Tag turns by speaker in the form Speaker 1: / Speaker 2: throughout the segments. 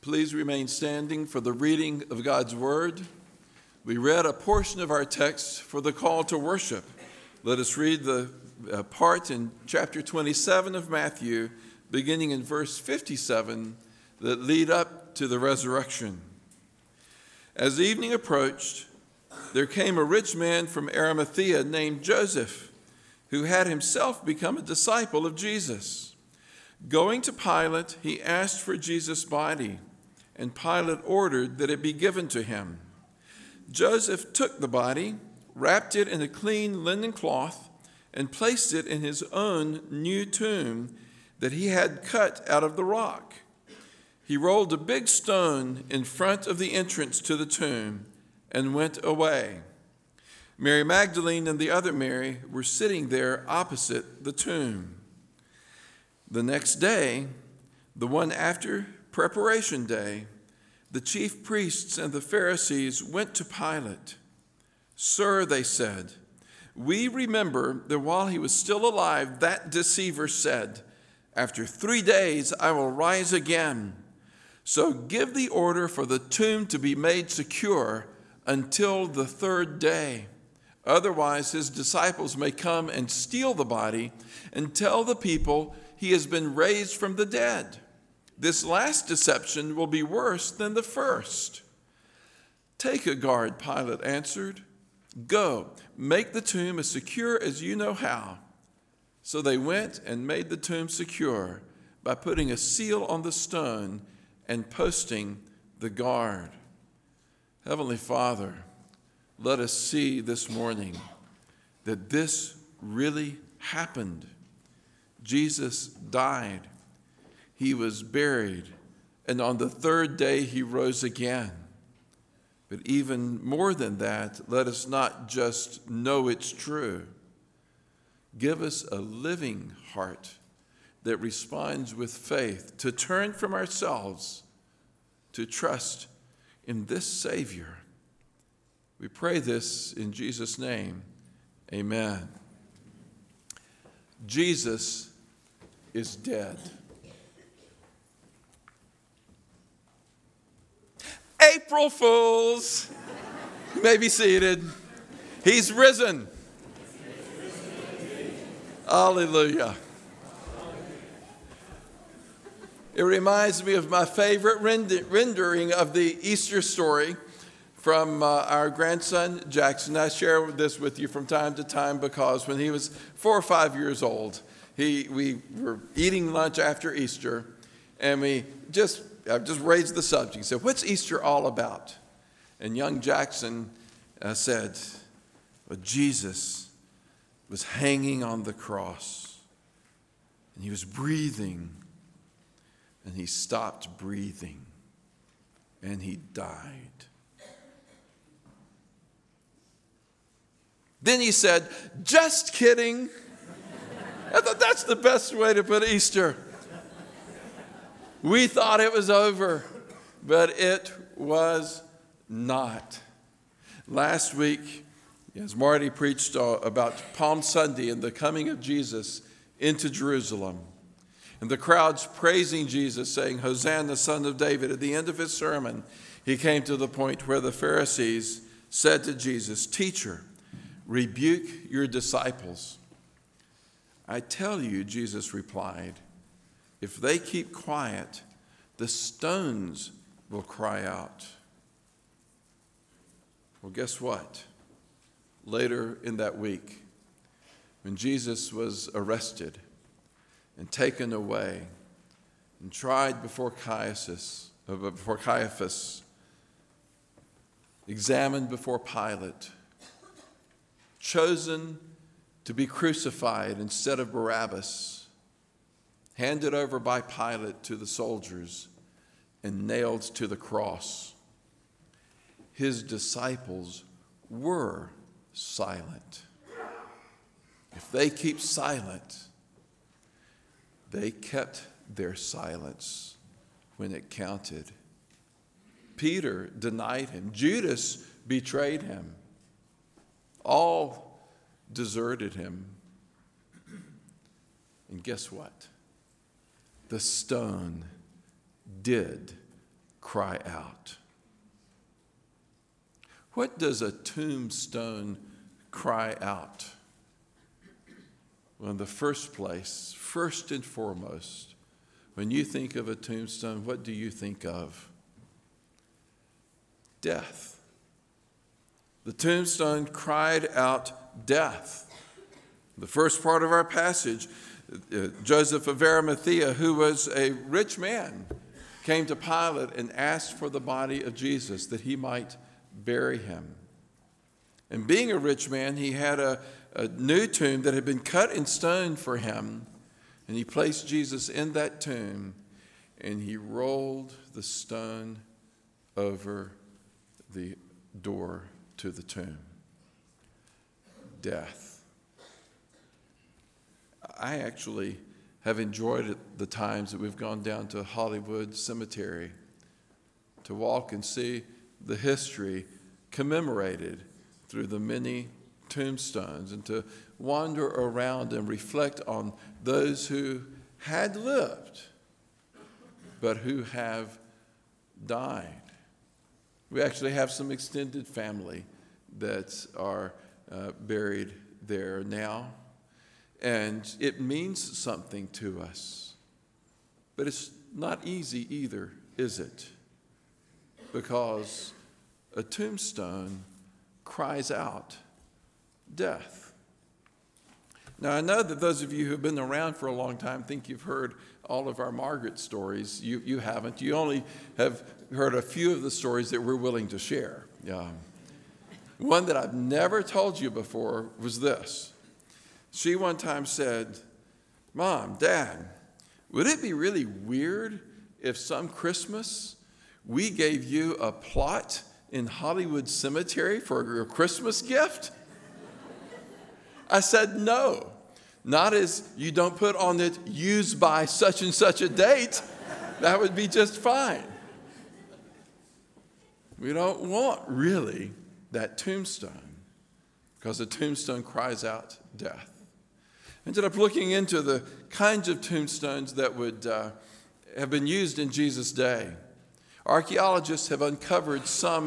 Speaker 1: Please remain standing for the reading of God's Word. We read a portion of our text for the call to worship. Let us read the part in chapter 27 of Matthew, beginning in verse 57, that lead up to the resurrection. As evening approached, there came a rich man from Arimathea named Joseph, who had himself become a disciple of Jesus. Going to Pilate, he asked for Jesus' body, and Pilate ordered that it be given to him. Joseph took the body, wrapped it in a clean linen cloth, and placed it in his own new tomb that he had cut out of the rock. He rolled a big stone in front of the entrance to the tomb and went away. Mary Magdalene and the other Mary were sitting there opposite the tomb. The next day, the one after Preparation Day, the chief priests and the Pharisees went to Pilate. "Sir," they said, "we remember that while he was still alive, that deceiver said, 'After 3 days I will rise again.' So give the order for the tomb to be made secure until the 3rd day. Otherwise his disciples may come and steal the body and tell the people he has been raised from the dead. This last deception will be worse than the first." "Take a guard," Pilate answered. "Go, make the tomb as secure as you know how." So they went and made the tomb secure by putting a seal on the stone and posting the guard. Heavenly Father, let us see this morning that this really happened. Jesus died. He was buried, and on the 3rd day he rose again. But even more than that, let us not just know it's true. Give us a living heart that responds with faith, to turn from ourselves, to trust in this Savior. We pray this in Jesus' name. Amen. Jesus is dead. April Fools! You may be seated. He's risen. Hallelujah. It reminds me of my favorite rendering of the Easter story from our grandson, Jackson. I share this with you from time to time because when he was 4 or 5 years old, we were eating lunch after Easter, and I just raised the subject. He said, "What's Easter all about?" And young Jackson said, "Well, Jesus was hanging on the cross, and he was breathing, and he stopped breathing, and he died." Then he said, "Just kidding." I thought that's the best way to put Easter. We thought it was over, but it was not. Last week, as Marty preached about Palm Sunday and the coming of Jesus into Jerusalem, and the crowds praising Jesus, saying, "Hosanna, Son of David." At the end of his sermon, he came to the point where the Pharisees said to Jesus, "Teacher, rebuke your disciples." "I tell you," Jesus replied, "if they keep quiet, the stones will cry out." Well, guess what? Later in that week, when Jesus was arrested and taken away and tried before Caiaphas, examined before Pilate, chosen to be crucified instead of Barabbas, handed over by Pilate to the soldiers, and nailed to the cross, his disciples were silent. If they keep silent, they kept their silence when it counted. Peter denied him. Judas betrayed him. All deserted him. And guess what? The stone did cry out. What does a tombstone cry out? Well, in the first place, first and foremost, when you think of a tombstone, what do you think of? Death. The tombstone cried out death. The first part of our passage, Joseph of Arimathea, who was a rich man, came to Pilate and asked for the body of Jesus that he might bury him. And being a rich man, he had a new tomb that had been cut in stone for him. And he placed Jesus in that tomb, and he rolled the stone over the door to the tomb. Death. I actually have enjoyed the times that we've gone down to Hollywood Cemetery to walk and see the history commemorated through the many tombstones, and to wander around and reflect on those who had lived but who have died. We actually have some extended family that are buried there now, and it means something to us. But it's not easy either, is it? Because a tombstone cries out death. Now, I know that those of you who've been around for a long time think you've heard all of our Margaret stories. You haven't. You only have heard a few of the stories that we're willing to share. One that I've never told you before was this. She one time said, "Mom, Dad, would it be really weird if some Christmas we gave you a plot in Hollywood Cemetery for your Christmas gift?" I said, "No, not as you don't put on it used by such and such a date. That would be just fine. We don't want really that tombstone, because a tombstone cries out death." I ended up looking into the kinds of tombstones that would have been used in Jesus' day. Archaeologists have uncovered some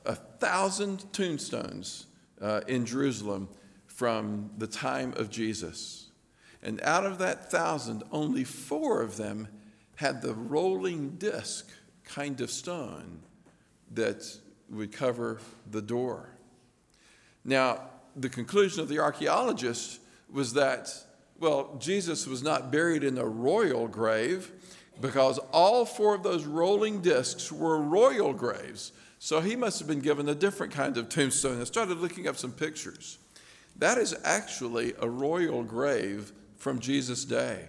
Speaker 1: 1,000 tombstones in Jerusalem from the time of Jesus. And out of that 1,000, only 4 of them had the rolling disc kind of stone that would cover the door. Now, the conclusion of the archaeologists was that, well, Jesus was not buried in a royal grave, because all 4 of those rolling discs were royal graves. So he must have been given a different kind of tombstone. I started looking up some pictures. That is actually a royal grave from Jesus' day.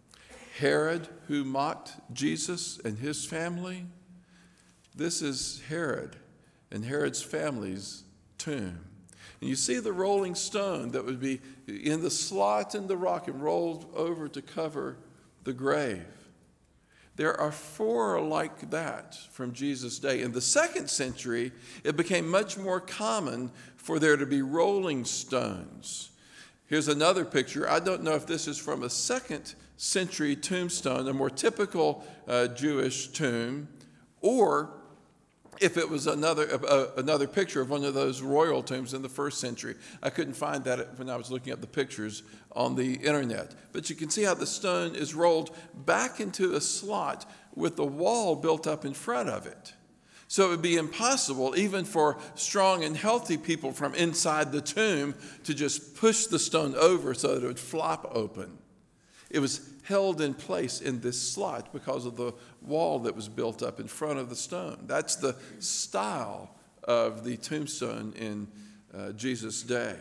Speaker 1: Herod, who mocked Jesus and his family, this is Herod and Herod's family's tomb. And you see the rolling stone that would be in the slot in the rock and rolled over to cover the grave. There are 4 like that from Jesus' day. In the 2nd century, it became much more common for there to be rolling stones. Here's another picture. I don't know if this is from a 2nd century tombstone, a more typical Jewish tomb, or if it was another picture of one of those royal tombs in the 1st century. I couldn't find that when I was looking at the pictures on the internet. But you can see how the stone is rolled back into a slot with the wall built up in front of it. So it would be impossible, even for strong and healthy people from inside the tomb, to just push the stone over so that it would flop open. It was held in place in this slot because of the wall that was built up in front of the stone. That's the style of the tombstone in Jesus' day.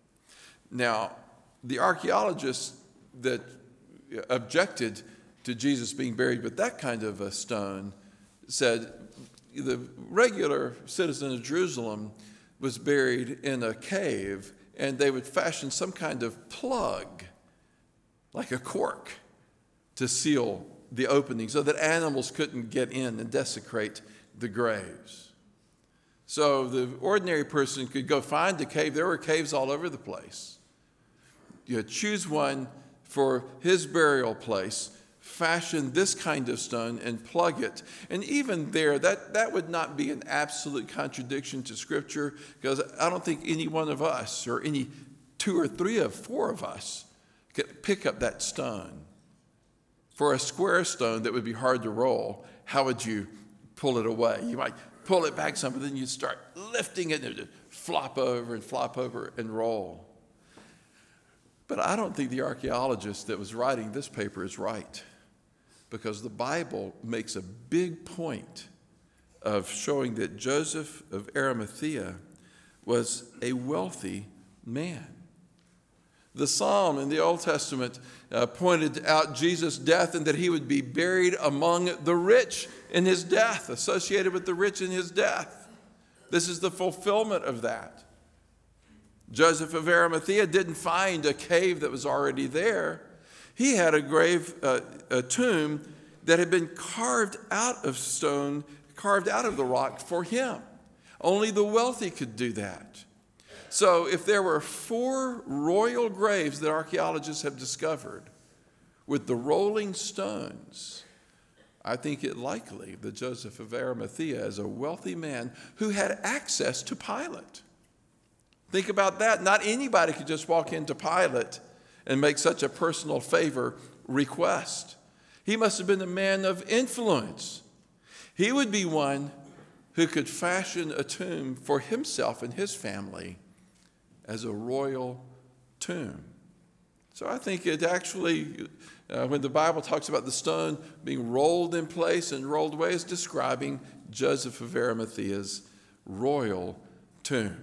Speaker 1: Now, the archaeologists that objected to Jesus being buried with that kind of a stone said the regular citizen of Jerusalem was buried in a cave, and they would fashion some kind of plug, like a cork, to seal the opening so that animals couldn't get in and desecrate the graves. So the ordinary person could go find a cave. There were caves all over the place. You choose one for his burial place, fashion this kind of stone and plug it. And even there, that would not be an absolute contradiction to Scripture, because I don't think any one of us, or any two or three of four of us, could pick up that stone. For a square stone that would be hard to roll, how would you pull it away? You might pull it back some, but then you'd start lifting it and it would flop over and roll. But I don't think the archaeologist that was writing this paper is right, because the Bible makes a big point of showing that Joseph of Arimathea was a wealthy man. The psalm in the Old Testament pointed out Jesus' death and that he would be buried among the rich in his death, associated with the rich in his death. This is the fulfillment of that. Joseph of Arimathea didn't find a cave that was already there. He had a tomb that had been carved out of stone, carved out of the rock for him. Only the wealthy could do that. So if there were 4 royal graves that archaeologists have discovered with the rolling stones, I think it likely that Joseph of Arimathea is a wealthy man who had access to Pilate. Think about that. Not anybody could just walk into Pilate and make such a personal favor request. He must have been a man of influence. He would be one who could fashion a tomb for himself and his family as a royal tomb. So I think it actually, when the Bible talks about the stone being rolled in place and rolled away, is describing Joseph of Arimathea's royal tomb.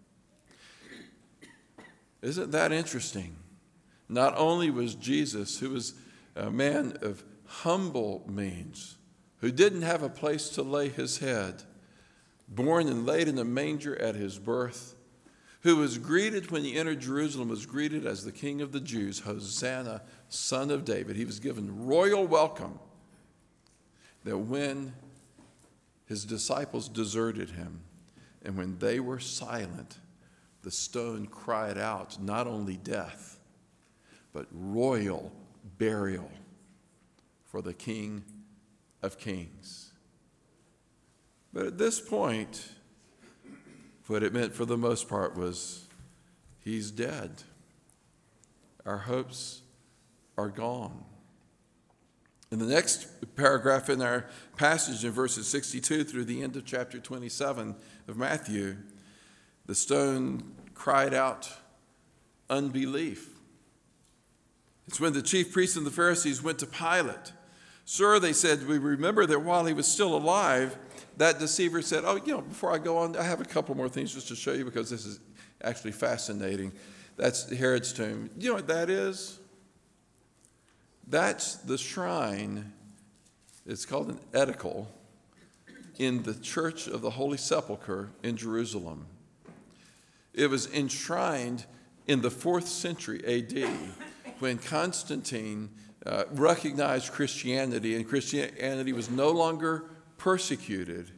Speaker 1: Isn't that interesting? Not only was Jesus, who was a man of humble means, who didn't have a place to lay his head, born and laid in a manger at his birth, who was greeted when he entered Jerusalem, was greeted as the King of the Jews, Hosanna, Son of David. He was given royal welcome. That when his disciples deserted him and when they were silent, the stone cried out not only death, but royal burial for the King of Kings. But at this point, what it meant for the most part was, he's dead. Our hopes are gone. In the next paragraph in our passage, in verses 62 through the end of chapter 27 of Matthew, the stone cried out unbelief. It's when the chief priests and the Pharisees went to Pilate. Sir, they said, we remember that while he was still alive, that deceiver said, before I go on, I have a couple more things just to show you, because this is actually fascinating. That's Herod's tomb. You know what that is? That's the shrine. It's called an edicle in the Church of the Holy Sepulchre in Jerusalem. It was enshrined in the 4th century A.D. when Constantine recognized Christianity, and Christianity was no longer persecuted.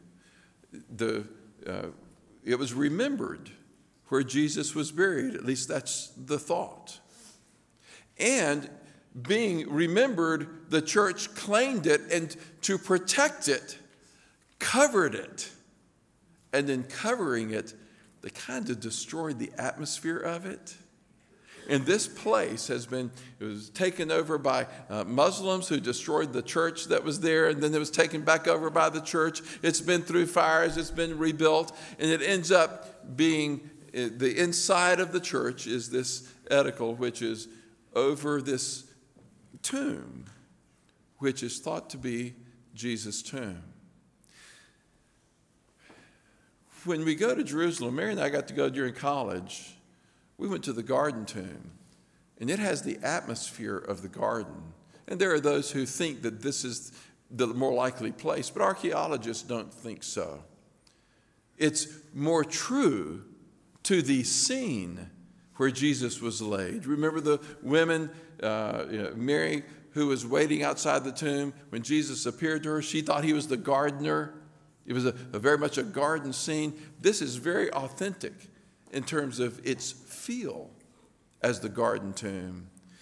Speaker 1: It was remembered where Jesus was buried. At least that's the thought. And being remembered, the church claimed it, and to protect it, covered it. And in covering it, they kind of destroyed the atmosphere of it. And this place it was taken over by Muslims who destroyed the church that was there, and then it was taken back over by the church. It's been through fires, it's been rebuilt, and it ends up being, the inside of the church is this edicle, which is over this tomb, which is thought to be Jesus' tomb. When we go to Jerusalem, Mary and I got to go during college. We went to the Garden Tomb, and it has the atmosphere of the garden. And there are those who think that this is the more likely place, but archaeologists don't think so. It's more true to the scene where Jesus was laid. Remember the women, Mary, who was waiting outside the tomb. When Jesus appeared to her, she thought he was the gardener. It was a very much a garden scene. This is very authentic in terms of its feel as the garden tomb.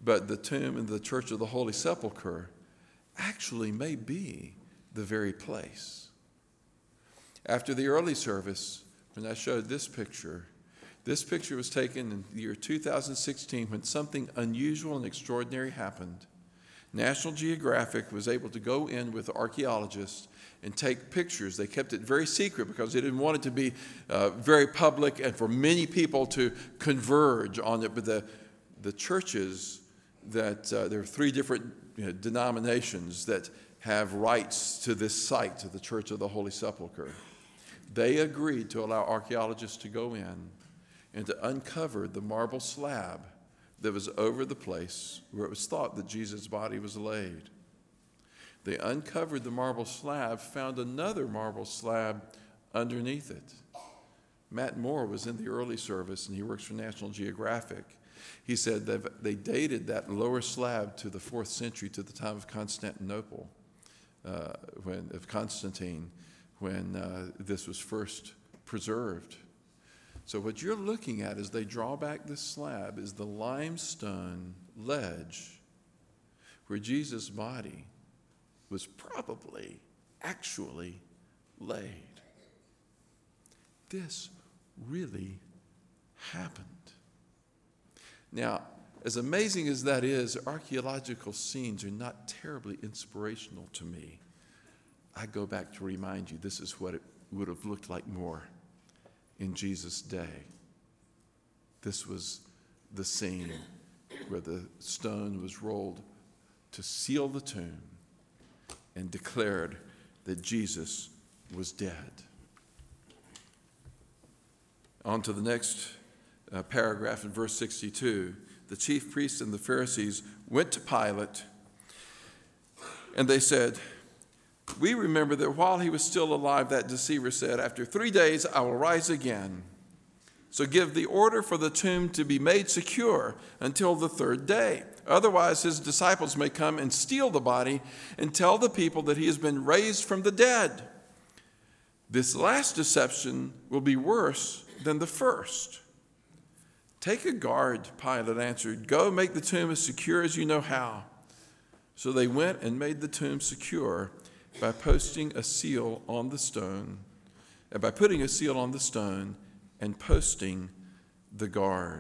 Speaker 1: but the tomb in the Church of the Holy Sepulchre actually may be the very place. After the early service, when I showed this picture was taken in the year 2016 when something unusual and extraordinary happened. National Geographic was able to go in with archaeologists and take pictures. They kept it very secret because they didn't want it to be very public and for many people to converge on it. But the churches that there are 3 different denominations that have rights to this site, to the Church of the Holy Sepulchre. They agreed to allow archaeologists to go in and to uncover the marble slab that was over the place where it was thought that Jesus' body was laid. They uncovered the marble slab, found another marble slab underneath it. Matt Moore was in the early service, and he works for National Geographic. He said that they dated that lower slab to the 4th century, to the time of Constantinople, of Constantine, when this was first preserved. So what you're looking at as they draw back this slab is the limestone ledge where Jesus' body was probably actually laid. This really happened. Now, as amazing as that is, archaeological scenes are not terribly inspirational to me. I go back to remind you, this is what it would have looked like more in Jesus' day. This was the scene where the stone was rolled to seal the tomb and declared that Jesus was dead. On to the next paragraph in verse 62. The chief priests and the Pharisees went to Pilate, and they said, "We remember that while he was still alive, that deceiver said, 'After 3 days I will rise again.' So give the order for the tomb to be made secure until the 3rd day. Otherwise his disciples may come and steal the body and tell the people that he has been raised from the dead. This last deception will be worse than the first." "Take a guard," Pilate answered. "Go make the tomb as secure as you know how." So they went and made the tomb secure by putting a seal on the stone and posting the guard.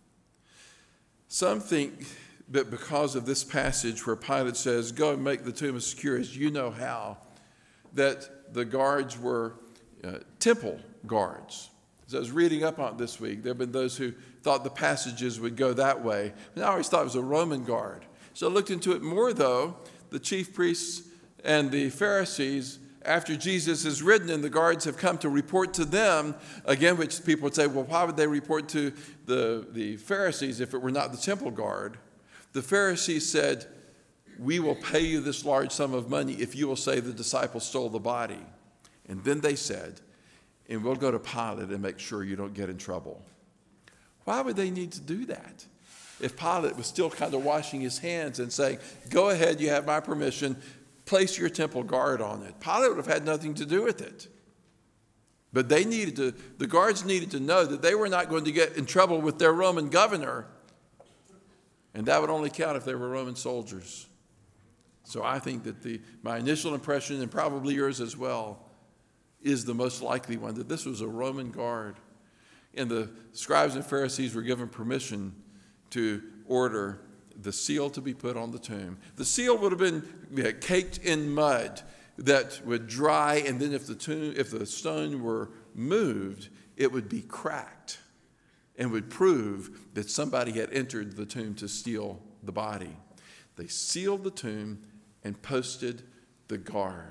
Speaker 1: Some think that because of this passage where Pilate says, "Go and make the tomb as secure as you know how," that the guards were temple guards. As I was reading up on it this week, there have been those who thought the passages would go that way. And I always thought it was a Roman guard. So I looked into it more, though. The chief priests and the Pharisees, after Jesus is risen and the guards have come to report to them, again, which people would say, well, why would they report to the Pharisees if it were not the temple guard? The Pharisees said, "We will pay you this large sum of money if you will say the disciples stole the body." And then they said, "And we'll go to Pilate and make sure you don't get in trouble." Why would they need to do that? If Pilate was still kind of washing his hands and saying, "Go ahead, you have my permission, place your temple guard on it." Pilate would have had nothing to do with it. But the guards needed to know that they were not going to get in trouble with their Roman governor. And that would only count if they were Roman soldiers. So I think that my initial impression, and probably yours as well, is the most likely one, that this was a Roman guard. And the scribes and Pharisees were given permission to order the seal to be put on the tomb. The seal would have been caked in mud that would dry, and then if the stone were moved, it would be cracked and would prove that somebody had entered the tomb to steal the body. They sealed the tomb and posted the guard.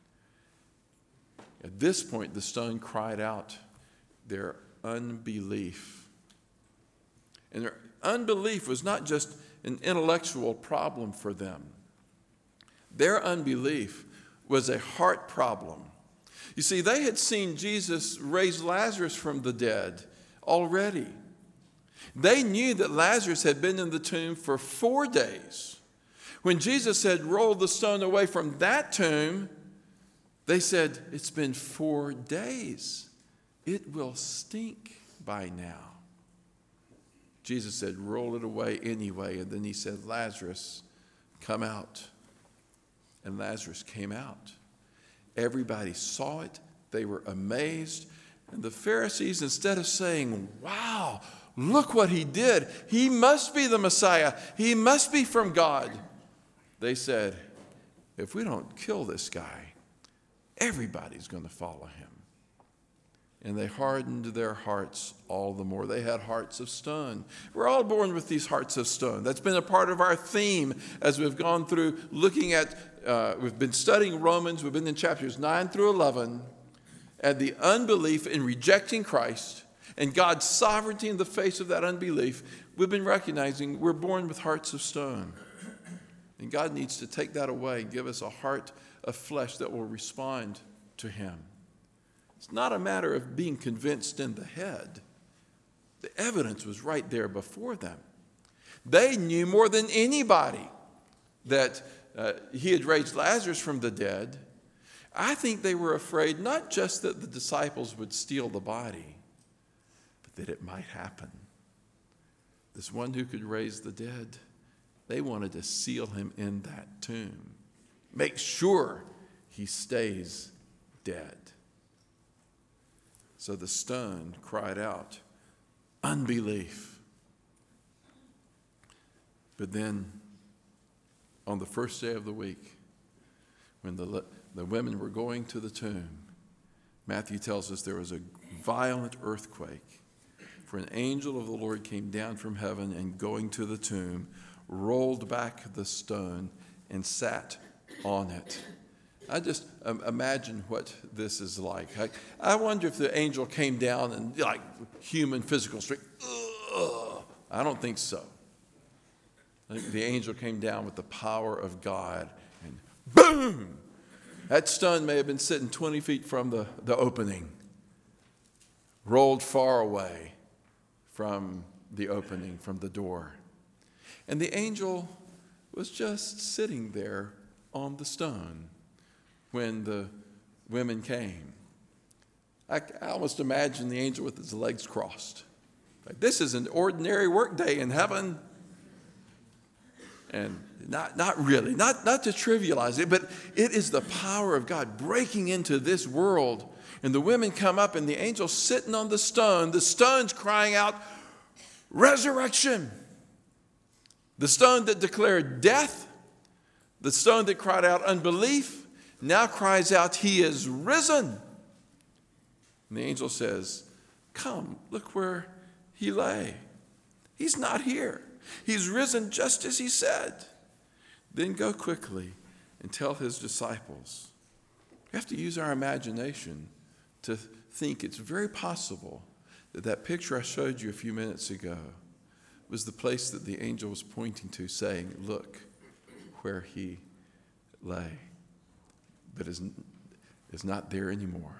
Speaker 1: At this point, the stone cried out their unbelief. And their unbelief was not just an intellectual problem for them. Their unbelief was a heart problem. You see, they had seen Jesus raise Lazarus from the dead already. They knew that Lazarus had been in the tomb for 4 days. When Jesus had rolled the stone away from that tomb, they said, "It's been 4 days. It will stink by now." Jesus said, roll it away anyway. And then he said, Lazarus, come out. And Lazarus came out. Everybody saw it. They were amazed. And the Pharisees, instead of saying, wow, look what he did. He must be the Messiah. He must be from God. They said, if we don't kill this guy, everybody's going to follow him. And they hardened their hearts all the more. They had hearts of stone. We're all born with these hearts of stone. That's been a part of our theme as we've gone through looking at, we've been studying Romans. We've been in chapters 9 through 11. And the unbelief in rejecting Christ and God's sovereignty in the face of that unbelief, we've been recognizing we're born with hearts of stone. And God needs to take that away and give us a heart of flesh that will respond to him. It's not a matter of being convinced in the head. The evidence was right there before them. They knew more than anybody that he had raised Lazarus from the dead. I think they were afraid not just that the disciples would steal the body, but that it might happen. This one who could raise the dead, they wanted to seal him in that tomb. Make sure he stays dead. So the stone cried out, unbelief. But then, on the first day of the week, when the women were going to the tomb, Matthew tells us there was a violent earthquake. For an angel of the Lord came down from heaven and going to the tomb, rolled back the stone and sat on it. I just imagine what this is like. I wonder if the angel came down and like human physical strength. I don't think so. I think the angel came down with the power of God and boom! That stone may have been sitting 20 feet from the opening, rolled far away from the opening, from the door. And the angel was just sitting there on the stone when the women came. I almost imagine the angel with his legs crossed. Like, this is an ordinary work day in heaven. And not really, not to trivialize it, but it is the power of God breaking into this world. And the women come up and the angel's sitting on the stone's crying out, resurrection. The stone that declared death, the stone that cried out unbelief, now cries out, he is risen. And the angel says, come, look where he lay. He's not here. He's risen just as he said. Then go quickly and tell his disciples. We have to use our imagination to think it's very possible that that picture I showed you a few minutes ago was the place that the angel was pointing to, saying, look where he lay. But is not there anymore.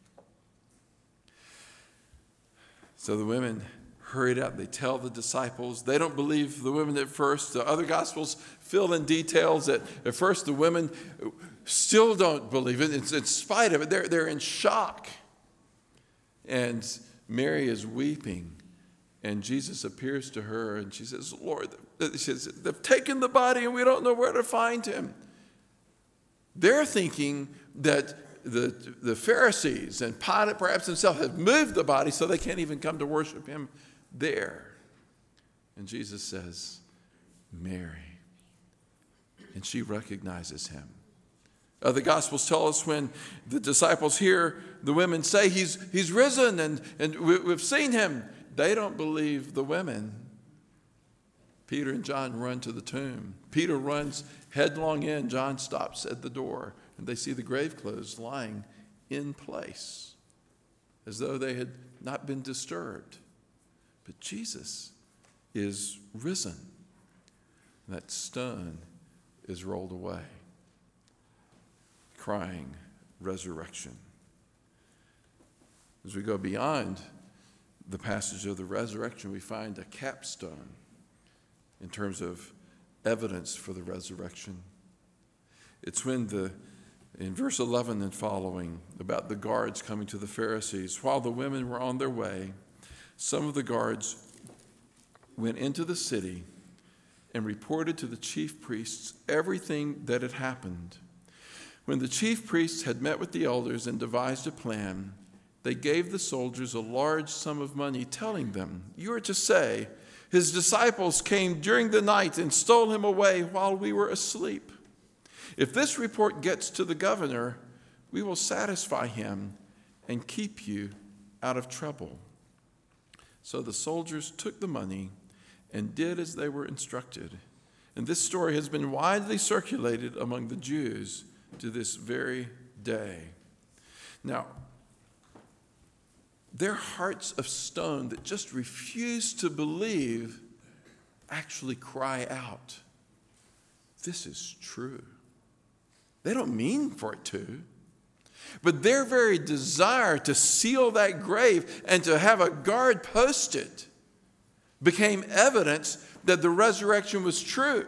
Speaker 1: So the women hurried out. They tell the disciples. They don't believe the women at first. The other Gospels fill in details that at first the women still don't believe it. It's in spite of it. They're in shock. And Mary is weeping. And Jesus appears to her and she says, Lord, she says, they've taken the body and we don't know where to find him. They're thinking that the Pharisees and Pilate perhaps himself have moved the body so they can't even come to worship him there. And Jesus says, Mary. And she recognizes him. The Gospels tell us when the disciples hear the women say he's risen and we've seen him, they don't believe the women. Peter and John run to the tomb. Peter runs headlong in. John stops at the door, and they see the grave clothes lying in place, as though they had not been disturbed. But Jesus is risen. That stone is rolled away, crying resurrection. As we go beyond the passage of the resurrection, we find a capstone in terms of evidence for the resurrection. It's when in verse 11 and following, about the guards coming to the Pharisees, while the women were on their way, some of the guards went into the city and reported to the chief priests everything that had happened. When the chief priests had met with the elders and devised a plan, they gave the soldiers a large sum of money, telling them, "You are to say, 'His disciples came during the night and stole him away while we were asleep.' If this report gets to the governor, we will satisfy him and keep you out of trouble." So the soldiers took the money and did as they were instructed. And this story has been widely circulated among the Jews to this very day. Now, their hearts of stone that just refuse to believe actually cry out, "This is true." They don't mean for it to. But their very desire to seal that grave and to have a guard posted became evidence that the resurrection was true.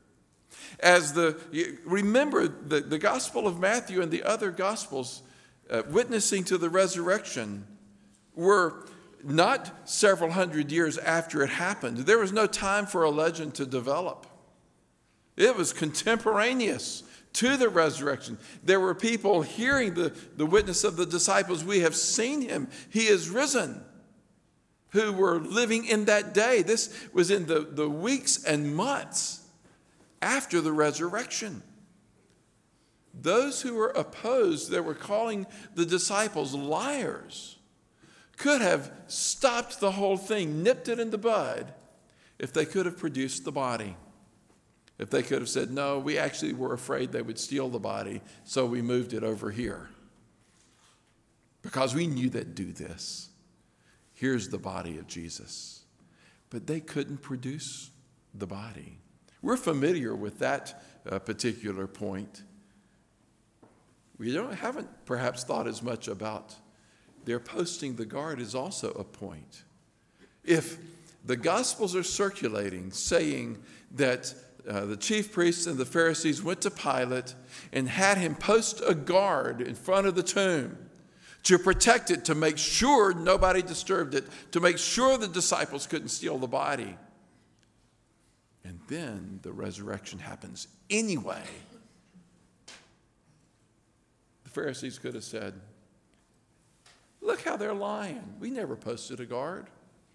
Speaker 1: Remember the Gospel of Matthew and the other Gospels witnessing to the resurrection were not several hundred years after it happened. There was no time for a legend to develop. It was contemporaneous to the resurrection. There were people hearing the witness of the disciples, "We have seen him, he is risen," who were living in that day. This was in the weeks and months after the resurrection. Those who were opposed, that were calling the disciples liars, could have stopped the whole thing, nipped it in the bud, if they could have produced the body. If they could have said, "No, we actually were afraid they would steal the body, so we moved it over here. Because we knew they'd do this. Here's the body of Jesus." But they couldn't produce the body. We're familiar with that particular point. We haven't perhaps thought as much about their posting the guard is also a point. If the Gospels are circulating saying that the chief priests and the Pharisees went to Pilate and had him post a guard in front of the tomb to protect it, to make sure nobody disturbed it, to make sure the disciples couldn't steal the body. And then the resurrection happens anyway. The Pharisees could have said, "Look how they're lying. We never posted a guard."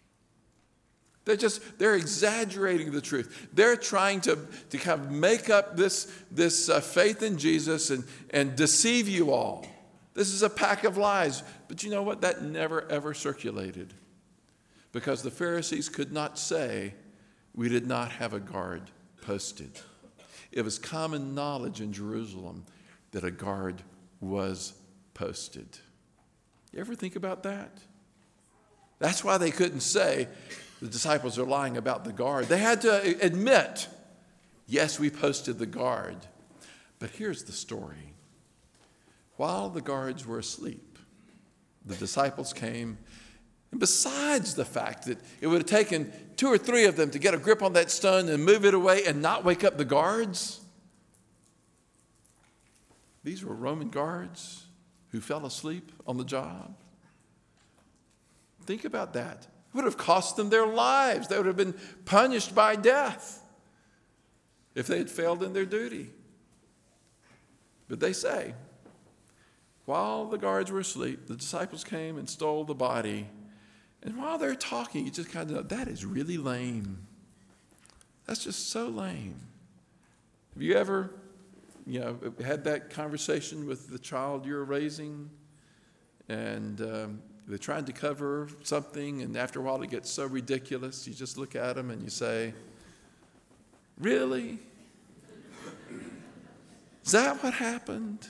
Speaker 1: They're exaggerating the truth. They're trying to kind of make up this faith in Jesus and deceive you all. This is a pack of lies. But you know what? That never, ever circulated. Because the Pharisees could not say, "We did not have a guard posted." It was common knowledge in Jerusalem that a guard was posted. You ever think about that? That's why they couldn't say, "The disciples are lying about the guard." They had to admit, "Yes, we posted the guard." But here's the story. While the guards were asleep, the disciples came, and besides the fact that it would have taken 2 or 3 of them to get a grip on that stone and move it away and not wake up the guards, these were Roman guards who fell asleep on the job. Think about that. It would have cost them their lives. They would have been punished by death if they had failed in their duty. But they say, while the guards were asleep, the disciples came and stole the body. And while they're talking, you just kind of know, that is really lame. That's just so lame. Have you ever, had that conversation with the child you're raising? And they're trying to cover something, and after a while it gets so ridiculous, you just look at them and you say, "Really? Is that what happened?"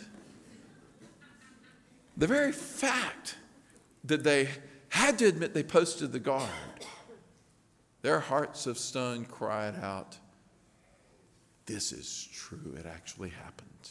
Speaker 1: The very fact that they had to admit they posted the guard, their hearts of stone cried out, "This is true. It actually happened."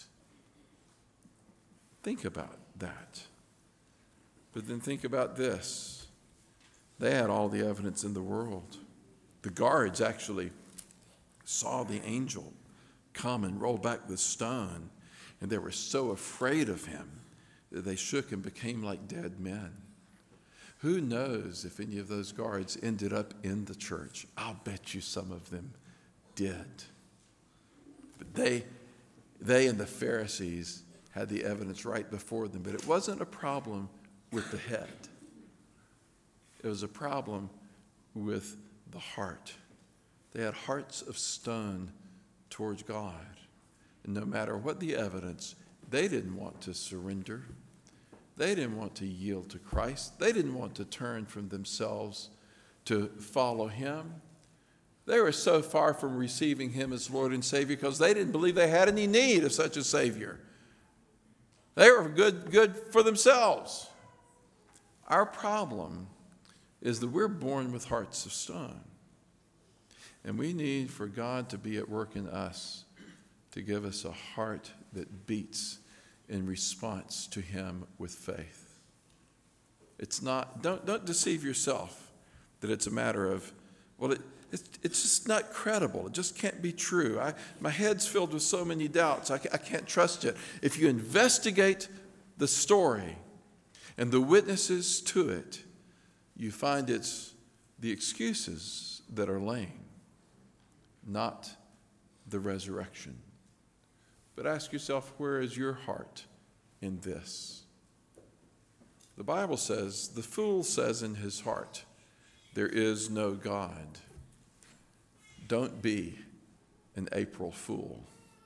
Speaker 1: Think about that. But then think about this. They had all the evidence in the world. The guards actually saw the angel come and roll back the stone, and they were so afraid of him that they shook and became like dead men. Who knows if any of those guards ended up in the church? I'll bet you some of them did. But they and the Pharisees had the evidence right before them. But it wasn't a problem with the head. It was a problem with the heart. They had hearts of stone towards God. And no matter what the evidence, they didn't want to surrender. They didn't want to yield to Christ. They didn't want to turn from themselves to follow him. They were so far from receiving him as Lord and Savior because they didn't believe they had any need of such a Savior. They were good for themselves. Our problem is that we're born with hearts of stone. And we need for God to be at work in us to give us a heart that beats in response to him with faith. It's not, don't deceive yourself that it's a matter of, well, it's just not credible. It just can't be true. My head's filled with so many doubts. I can't trust it. If you investigate the story and the witnesses to it, you find it's the excuses that are lame, not the resurrection. But ask yourself, where is your heart in this? The Bible says, the fool says in his heart, there is no God. Don't be an April fool.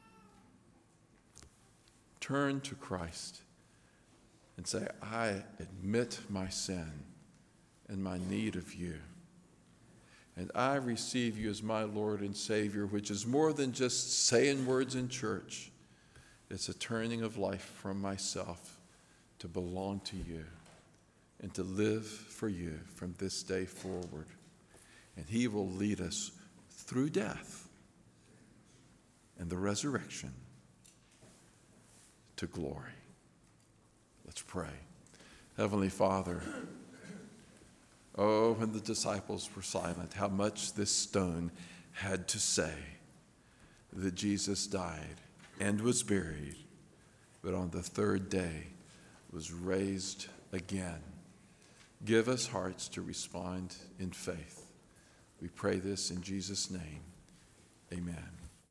Speaker 1: Turn to Christ and say, I admit my sin and my need of you. And I receive you as my Lord and Savior, which is more than just saying words in church. It's a turning of life from myself to belong to you and to live for you from this day forward. And he will lead us through death and the resurrection to glory. Let's pray. Heavenly Father, oh, when the disciples were silent, how much this stone had to say that Jesus died and was buried, but on the third day was raised again. Give us hearts to respond in faith. We pray this in Jesus' name. Amen.